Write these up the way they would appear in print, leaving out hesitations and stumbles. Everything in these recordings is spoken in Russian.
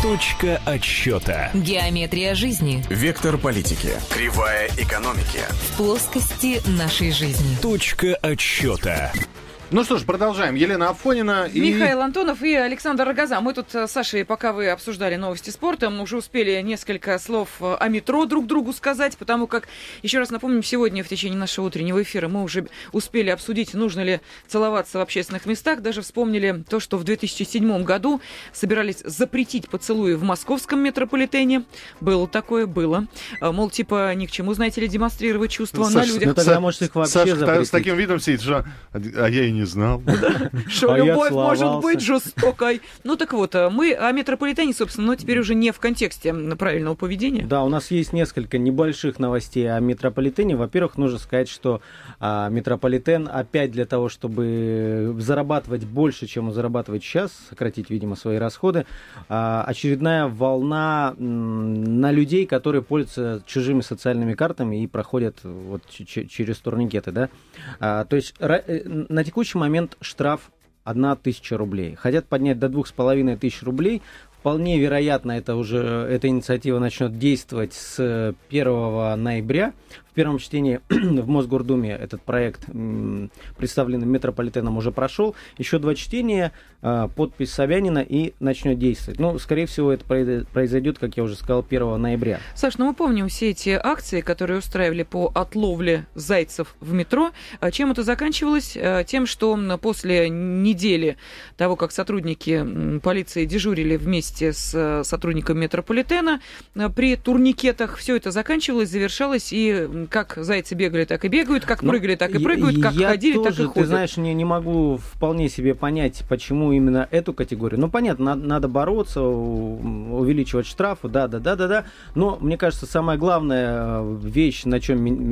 Точка отсчета. Геометрия жизни. Вектор политики. Кривая экономики. В плоскости нашей жизни. Точка отсчета. Ну что ж, продолжаем. Елена Афонина и... Михаил Антонов и Александр Рогоза. Мы тут с Сашей, пока вы обсуждали новости спорта, мы уже успели несколько слов о метро друг другу сказать, потому как, еще раз напомним, сегодня в течение нашего утреннего эфира мы уже успели обсудить, нужно ли целоваться в общественных местах. Даже вспомнили то, что в 2007 году собирались запретить поцелуи в московском метрополитене. Было такое, было. Мол, типа, ни к чему, знаете ли, демонстрировать чувства на людях. Ну тогда, может, их вообще Саша запретить. с таким видом сидит, что... А я и не знал. Что любовь может быть жестокой. Ну так вот, мы о метрополитене, собственно, но теперь уже не в контексте правильного поведения. Да, у нас есть несколько небольших новостей о метрополитене. Во-первых, нужно сказать, что метрополитен опять для того, чтобы зарабатывать больше, чем он зарабатывает сейчас, сократить, видимо, свои расходы, очередная волна на людей, которые пользуются чужими социальными картами и проходят вот через турникеты. Да? То есть на текущий момент штраф 1000 рублей. Хотят поднять до 2500 рублей. Вполне вероятно, эта инициатива начнет действовать с 1 ноября. В первом чтении в Мосгордуме этот проект, представленный метрополитеном, уже прошел. Еще 2 чтения, подпись Собянина, и начнет действовать. Ну, скорее всего, это произойдет, как я уже сказал, 1 ноября. Саш, ну мы помним все эти акции, которые устраивали по отловле зайцев в метро. Чем это заканчивалось? Тем, что после недели того, как сотрудники полиции дежурили вместе с сотрудниками метрополитена при турникетах, все это заканчивалось, завершалось, и как зайцы бегали, так и бегают, как прыгали, так и прыгают, как ходили, так и ходят. Ты знаешь, не могу вполне себе понять, почему именно эту категорию. Ну, понятно, надо бороться, увеличивать штрафы, да. Но, мне кажется, самая главная вещь, на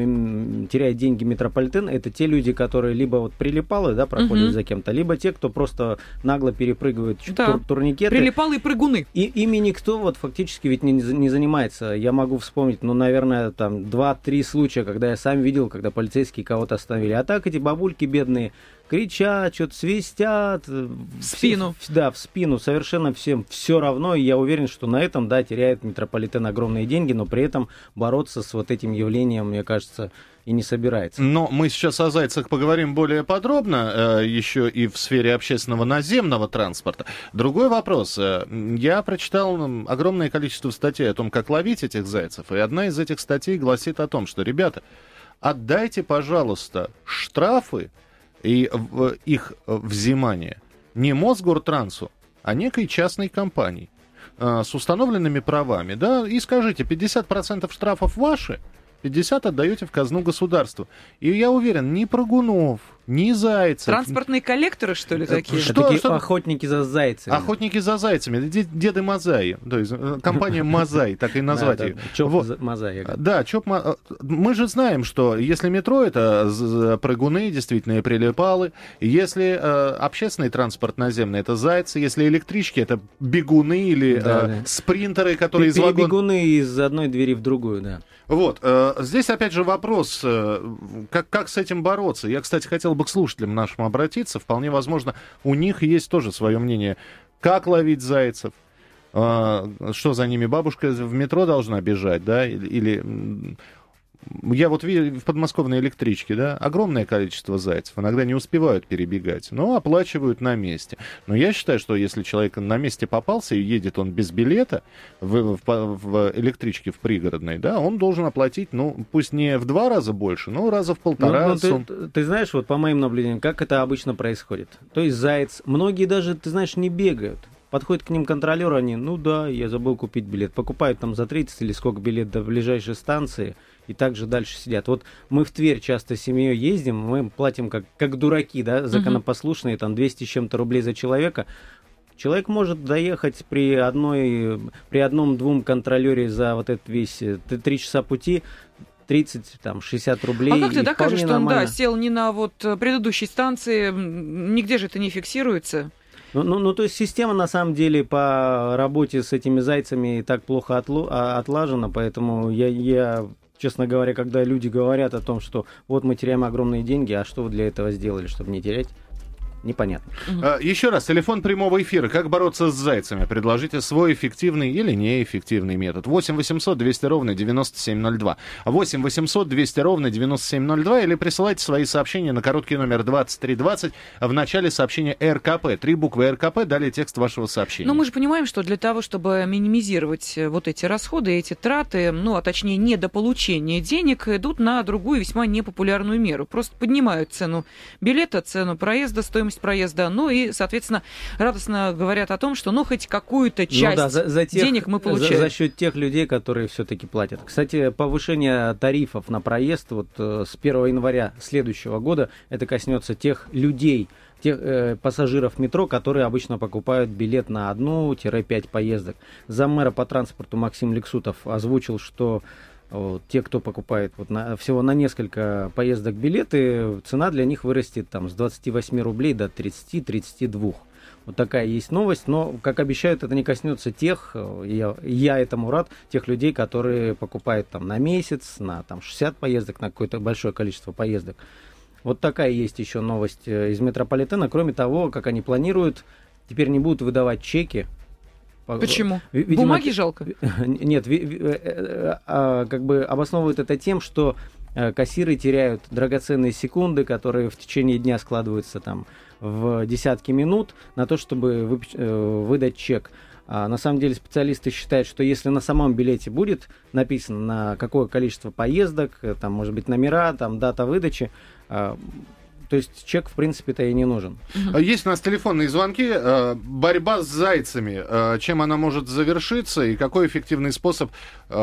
чем теряет деньги метрополитен, это те люди, которые либо вот прилипалы, да, проходят за кем-то, либо те, кто просто нагло перепрыгивает турникеты. Прилипалы и прыгуны. И ими никто вот фактически ведь не занимается. Я могу вспомнить, наверное, там 2-3 случая, когда я сам видел, когда полицейские кого-то остановили. А так эти бабульки бедные кричат, что-то свистят. В спину. В спину. Совершенно всем все равно. И я уверен, что на этом, да, теряет метрополитен огромные деньги, но при этом бороться с вот этим явлением, мне кажется, и не собирается. Но мы сейчас о зайцах поговорим более подробно, еще и в сфере общественного наземного транспорта. Другой вопрос. Я прочитал огромное количество статей о том, как ловить этих зайцев, и одна из этих статей гласит о том, что, ребята, отдайте, пожалуйста, штрафы и их взимание не Мосгортрансу, а некой частной компании с установленными правами, да, и скажите, 50% штрафов ваши, 50 отдаете в казну государства. И я уверен, ни прыгунов, ни зайцев. Транспортные коллекторы, что ли, такие? Что? Охотники за зайцами. Охотники за зайцами. Деды Мазаи. То есть компания Мазай, так и назвать ее. ЧОП Мазай. Да, ЧОП Мазай. Мы же знаем, что если метро, это прыгуны, действительно, прилипалы. Если общественный транспорт наземный, это зайцы. Если электрички, это бегуны или спринтеры, которые из вагона... Бегуны из одной двери в другую, да. Вот, здесь опять же вопрос, как с этим бороться. Я, кстати, хотел бы к слушателям нашим обратиться. Вполне возможно, у них есть тоже свое мнение. Как ловить зайцев? Что за ними? Бабушка в метро должна бежать, да? Или... Я вот видел в подмосковной электричке, да, огромное количество зайцев. Иногда не успевают перебегать, но оплачивают на месте. Но я считаю, что если человек на месте попался и едет он без билета в электричке в пригородной, да, он должен оплатить, пусть не в 2 раза больше, но раза в 1,5. Ты знаешь, вот по моим наблюдениям, как это обычно происходит. То есть заяц, многие даже, ты знаешь, не бегают. Подходит к ним контролер, они, я забыл купить билет. Покупают там за 30 или сколько билет до ближайшей станции, и также дальше сидят. Вот мы в Тверь часто с семьей ездим, мы платим как дураки, да, законопослушные, там 200 с чем-то рублей за человека. Человек может доехать при одном-двум контролере за вот этот весь 3 часа пути, 30-60 рублей. А как ты докажешь, что он сел не на предыдущей станции, нигде же это не фиксируется? То есть система, на самом деле, по работе с этими зайцами так плохо отлажена, поэтому я, честно говоря, когда люди говорят о том, что вот мы теряем огромные деньги, а что вы для этого сделали, чтобы не терять? непонятно. Еще раз, телефон прямого эфира. Как бороться с зайцами? Предложите свой эффективный или неэффективный метод. 8 800 200 ровно 9702. 8 800 200 ровно 9702. Или присылайте свои сообщения на короткий номер 2320. В начале сообщения РКП. 3 буквы РКП, далее текст вашего сообщения. Но мы же понимаем, что для того, чтобы минимизировать вот эти расходы, эти траты, ну, а точнее, недополучение денег, идут на другую весьма непопулярную меру. Просто поднимают цену билета, цену проезда, стоимость проезда, ну и, соответственно, радостно говорят о том, что, ну, хоть какую-то часть денег мы получаем. За счет тех людей, которые все-таки платят. Кстати, повышение тарифов на проезд вот с 1 января следующего года, это коснется тех людей, тех пассажиров метро, которые обычно покупают билет на 1-5 поездок. Заммэра по транспорту Максим Лексутов озвучил, что те, кто покупает всего на несколько поездок билеты, цена для них вырастет там, с 28 рублей до 30-32. Вот такая есть новость, но, как обещают, это не коснется тех, я этому рад, тех людей, которые покупают там, на месяц, на там, 60 поездок, на какое-то большое количество поездок. Вот такая есть еще новость из метрополитена. Кроме того, как они планируют, теперь не будут выдавать чеки. Почему? Видимо, бумаги жалко? Нет, как бы обосновывают это тем, что кассиры теряют драгоценные секунды, которые в течение дня складываются там в десятки минут на то, чтобы выдать чек. А на самом деле специалисты считают, что если на самом билете будет написано, на какое количество поездок, там, может быть, номера, там, дата выдачи, то есть чек, в принципе-то, и не нужен. Есть у нас телефонные звонки. Борьба с зайцами. Чем она может завершиться и какой эффективный способ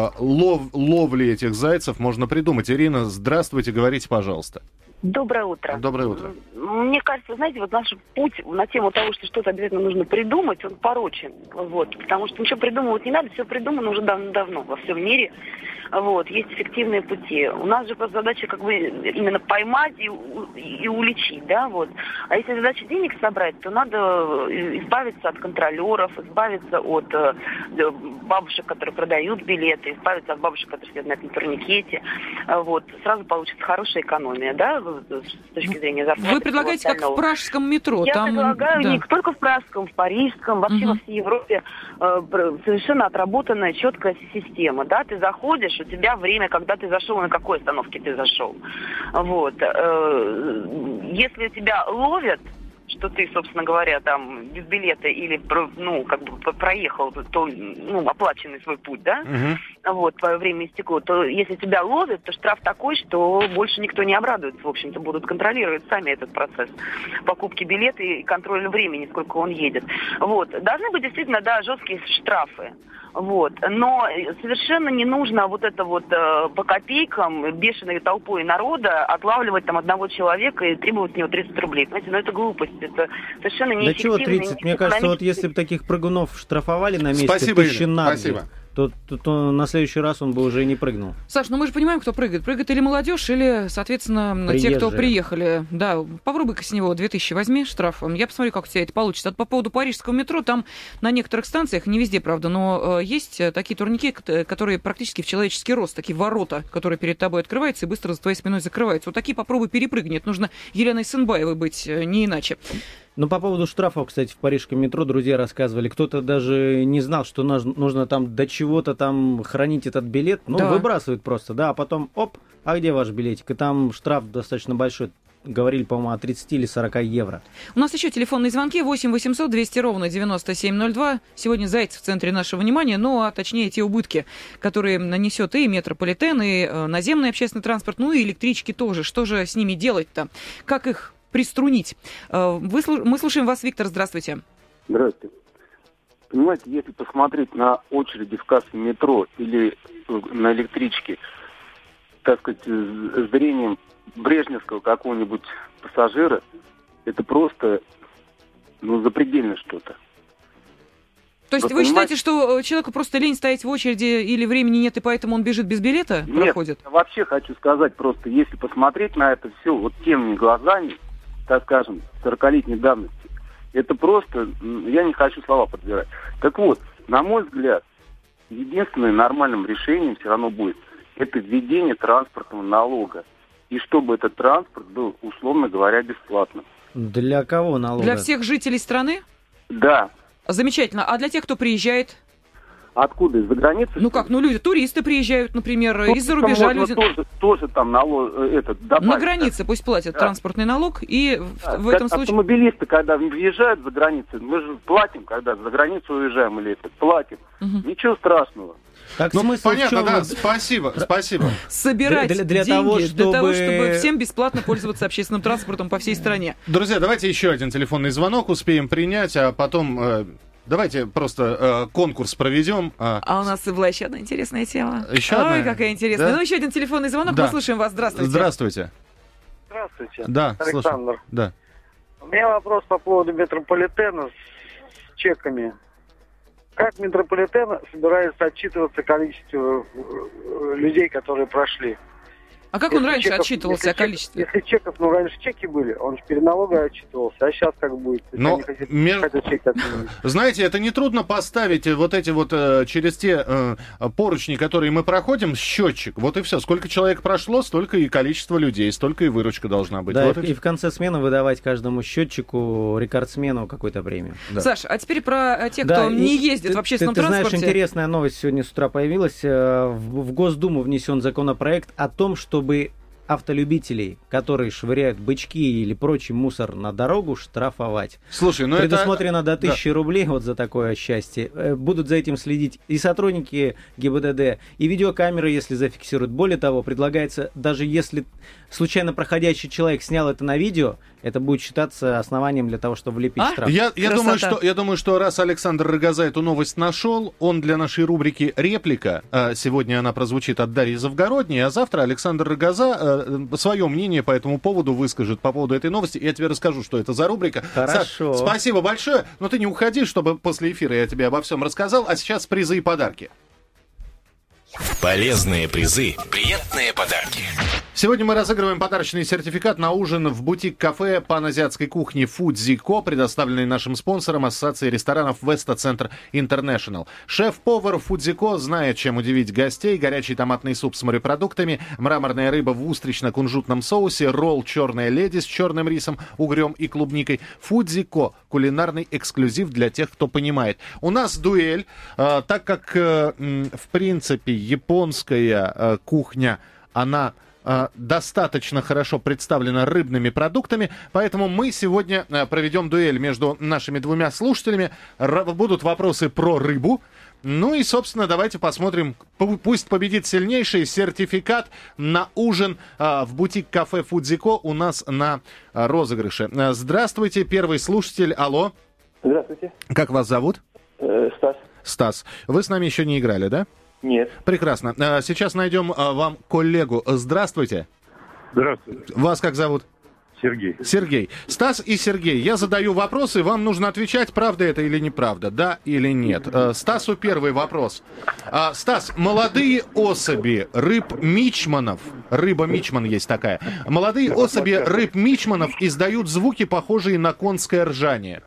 ловли этих зайцев можно придумать? Ирина, здравствуйте, говорите, пожалуйста. Доброе утро. Доброе утро. Мне кажется, знаете, вот наш путь на тему того, что что-то обязательно нужно придумать, он порочен. Вот, потому что ничего придумывать не надо, все придумано уже давно во всем мире. Вот, есть эффективные пути. У нас же просто задача как бы именно поймать и уличить, да, вот. А если задача денег собрать, то надо избавиться от контролеров, избавиться от бабушек, которые продают билеты, избавиться от бабушек, которые сидят на этом турникете. Вот, сразу получится хорошая экономия, да, с точки зрения зарплаты. Вы предлагаете, как в пражском метро? Я предлагаю не только в пражском, в парижском, вообще во всей Европе совершенно отработанная четкая система, да, ты заходишь, у тебя время, когда ты зашел, на какой остановке ты зашел. Вот. Если тебя ловят, что ты, собственно говоря, там без билета или, ну, как бы проехал, то, ну, оплаченный свой путь, да, вот, твое время истекло, то если тебя ловят, то штраф такой, что больше никто не обрадуется, в общем-то, будут контролировать сами этот процесс покупки билета и контроля времени, сколько он едет. Вот. Должны быть действительно, да, жесткие штрафы. Вот. Но совершенно не нужно вот это вот по копейкам бешеной толпой народа отлавливать там одного человека и требовать с него 30 рублей. Понимаете, ну это глупость. Это совершенно неэффективно. Да чего 30? Мне кажется, вот если бы таких прыгунов штрафовали на месте, спасибо, Ирина, спасибо. То на следующий раз он бы уже и не прыгнул. Саш, ну мы же понимаем, кто прыгает. Прыгает или молодежь, или, соответственно, приезжие. Те, кто приехали. Да, попробуй-ка с него 2000 возьми штрафом. Я посмотрю, как у тебя это получится. По поводу парижского метро, там на некоторых станциях, не везде, правда, но есть такие турники, которые практически в человеческий рост, такие ворота, которые перед тобой открываются и быстро за твоей спиной закрываются. Вот такие попробуй перепрыгни. Это нужно Еленой Сынбаевой быть, не иначе. Ну, по поводу штрафов, кстати, в парижском метро друзья рассказывали, кто-то даже не знал, что нужно там до чего-то там хранить этот билет, ну, да. Выбрасывают просто, да, а потом, оп, а где ваш билетик? И там штраф достаточно большой, говорили, по-моему, о 30 или 40 евро. У нас еще телефонные звонки 8 800 200 ровно 9702. Сегодня зайцы в центре нашего внимания, ну, а точнее те убытки, которые нанесет и метрополитен, и наземный общественный транспорт, ну, и электрички тоже. Что же с ними делать-то? Как их приструнить? Мы слушаем вас, Виктор, здравствуйте. Здравствуйте. Понимаете, если посмотреть на очереди в кассе метро или на электричке, так сказать, с зрением брежневского какого-нибудь пассажира, это просто, ну, запредельно что-то. То есть вы считаете, что человеку просто лень стоять в очереди или времени нет, и поэтому он бежит без билета? Нет, проходит? Я вообще хочу сказать просто, если посмотреть на это все вот теми глазами, так скажем, 40-летней давности, это просто, я не хочу слова подбирать. Так вот, на мой взгляд, единственным нормальным решением все равно будет это введение транспортного налога. И чтобы этот транспорт был, условно говоря, бесплатным. Для кого налога? Для всех жителей страны? Да. Замечательно. А для тех, кто приезжает? Откуда? Из-за границы? Ну как, люди, туристы приезжают, например, из-за рубежа. Люди... Тоже там налог, добавить. На границе пусть платят транспортный налог, и в этом случае... Автомобилисты, когда въезжают за границу, мы же платим, когда за границу уезжаем, или платим. Ничего страшного. Так, понятно, да, спасибо. Собирать для деньги того, для того, чтобы всем бесплатно пользоваться общественным транспортом по всей стране. Друзья, давайте еще один телефонный звонок успеем принять, а потом... Давайте просто конкурс проведем. А у нас была еще одна интересная тема. Еще одна? Ой, какая интересная. Да? Ну, еще один телефонный звонок. Да. Мы слушаем вас. Здравствуйте. Здравствуйте. Здравствуйте. Да, Александр. слушаю. Да. У меня вопрос по поводу метрополитена с чеками. Как метрополитен собирается отчитываться количеству людей, которые прошли? А как он раньше отчитывался о количестве? Если чеков, раньше чеки были, он же перед налогом отчитывался, а сейчас как будет? Но, знаете, это нетрудно поставить вот эти вот через те поручни, которые мы проходим, счетчик. Вот и все. Сколько человек прошло, столько и количество людей, столько и выручка должна быть. Да, вот и в конце смены выдавать каждому счетчику, рекордсмену какую-то премию. Да. Саш, а теперь про тех, кто не ездит в общественном транспорте. Ты знаешь, интересная новость сегодня с утра появилась. В Госдуму внесен законопроект о том, чтобы автолюбителей, которые швыряют бычки или прочий мусор на дорогу, штрафовать. Слушай, ну предусмотрено до 1000 рублей вот за такое счастье. Будут за этим следить и сотрудники ГИБДД, и видеокамеры, если зафиксируют. Более того, предлагается, даже если случайно проходящий человек снял это на видео, это будет считаться основанием для того, чтобы влепить штраф. Я думаю, что раз Александр Рогоза эту новость нашел, он для нашей рубрики «Реплика», сегодня она прозвучит от Дарьи Завгородней, а завтра Александр Рогоза свое мнение по этому поводу выскажет, по поводу этой новости. Я тебе расскажу, что это за рубрика. Хорошо. Саш, спасибо большое, но ты не уходи, чтобы после эфира я тебе обо всем рассказал, а сейчас призы и подарки. Полезные призы, приятные подарки. Сегодня мы разыгрываем подарочный сертификат на ужин в бутик-кафе паназиатской кухни Фудзико, предоставленный нашим спонсором Ассоциацией ресторанов Веста Центр Интернешнл. Шеф-повар Фудзико знает, чем удивить гостей. Горячий томатный суп с морепродуктами, мраморная рыба в устриčno-кунжутном соусе, ролл «Черная леди» с черным рисом, угрем и клубникой. Фудзико – кулинарный эксклюзив для тех, кто понимает. У нас дуэль, так как, в принципе, японская кухня, она... достаточно хорошо представлена рыбными продуктами, поэтому мы сегодня проведем дуэль между нашими двумя слушателями. Будут вопросы про рыбу. Ну и, собственно, давайте посмотрим, пусть победит сильнейший. Сертификат на ужин в бутик-кафе Фудзико у нас на розыгрыше. Здравствуйте, первый слушатель. Алло. Здравствуйте. Как вас зовут? Стас. Стас. Вы с нами еще не играли, да? Нет. Прекрасно. Сейчас найдем вам коллегу. Здравствуйте. Здравствуйте. Вас как зовут? Сергей. Сергей. Стас и Сергей. Я задаю вопросы, вам нужно отвечать, правда это или неправда, да или нет. Стасу первый вопрос. Стас, молодые особи рыб-мичманов, рыба-мичман есть такая, молодые особи рыб-мичманов издают звуки, похожие на конское ржание.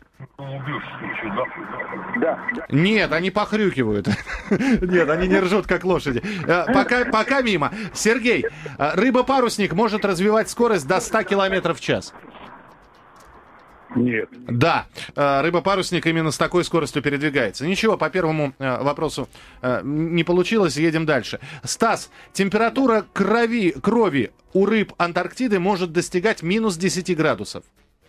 Да. Нет, они похрюкивают. Нет, они не ржут, как лошади. Пока мимо. Сергей, рыба-парусник может развивать скорость до 100 км в час? Нет. Да, рыба-парусник именно с такой скоростью передвигается. Ничего, по первому вопросу не получилось, едем дальше. Стас, температура крови у рыб Антарктиды может достигать минус 10 градусов.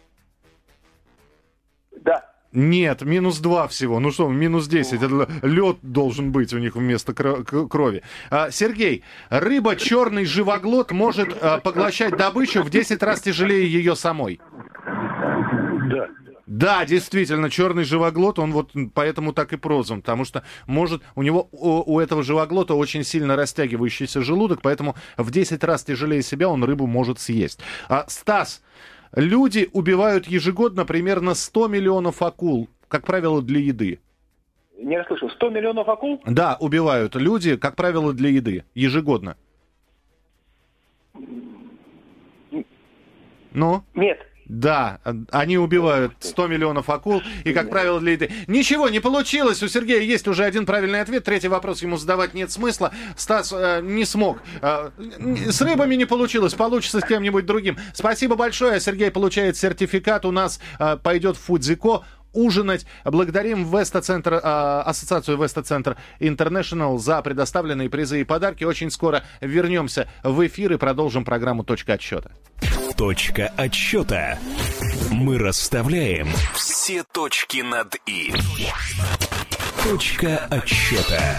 Да. Нет, минус 2 всего. Ну что, минус 10. Это лед должен быть у них вместо крови. Сергей, рыба черный живоглот может поглощать добычу в 10 раз тяжелее ее самой. Да. Да, действительно, черный живоглот, он вот поэтому так и прозван, потому что может у этого живоглота очень сильно растягивающийся желудок, поэтому в 10 раз тяжелее себя он рыбу может съесть. Стас, люди убивают ежегодно примерно 100 миллионов акул, как правило, для еды. Не расслышал. 100 миллионов акул? Да, убивают люди, как правило, для еды. Ежегодно. Нет. Да, они убивают 100 миллионов акул, и, как правило, для еды. Ничего, не получилось. У Сергея есть уже один правильный ответ. Третий вопрос ему задавать нет смысла. Стас не смог. С рыбами не получилось. Получится с кем-нибудь другим. Спасибо большое. Сергей получает сертификат. У нас пойдет в Фудзико ужинать. Благодарим Веста-центр, ассоциацию Веста-центр International за предоставленные призы и подарки. Очень скоро вернемся в эфир и продолжим программу «Точка отсчета». Точка отсчета. Мы расставляем все точки над «и». Точка отсчета.